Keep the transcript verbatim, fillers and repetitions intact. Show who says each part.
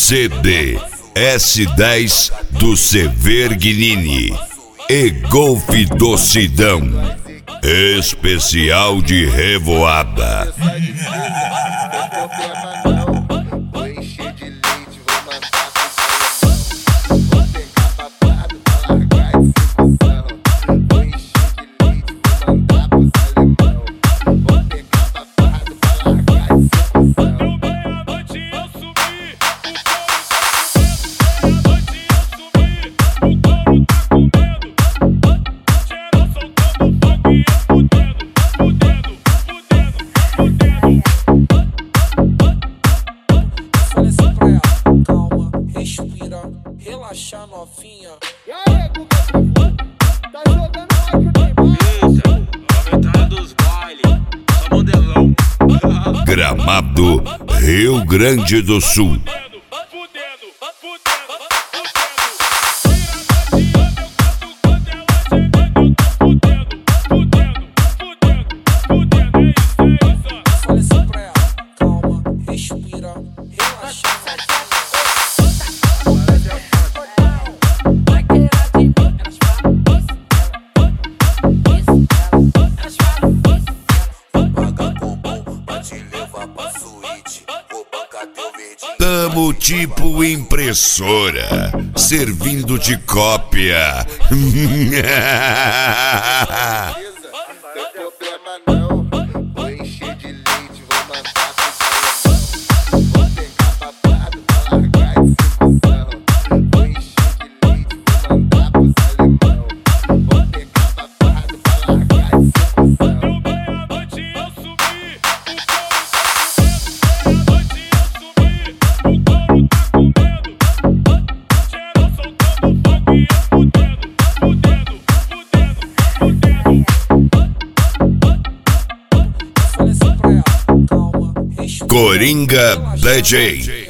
Speaker 1: C D S dez do Severgnini e Golf do Sidão, especial de revoada.
Speaker 2: Relaxa, novinha.
Speaker 3: E aí, Guga, tá jogando mais que o
Speaker 4: Aumentar dos bailes, só modelão.
Speaker 1: Gramado, Rio Grande do Sul.
Speaker 2: Fala assim pra ela, calma, respira, relaxa, novinha.
Speaker 1: Tamo tipo impressora, servindo de cópia.
Speaker 3: Tem problema não, vou encher de leite, vou mandar pro salão. Vou pegar babado pra largar execução. Vou encher de leite, vou mandar pro salimão. Vou pegar babado pra largar execução.
Speaker 5: Meia-noite eu subi, o couro tá com medo. Meia-noite eu subi, o couro tá com medo. Geral soltando fogo e eu fudendo, fudendo, fudendo.
Speaker 2: Fala assim pra ela, calma, respira.
Speaker 1: Coringa D J.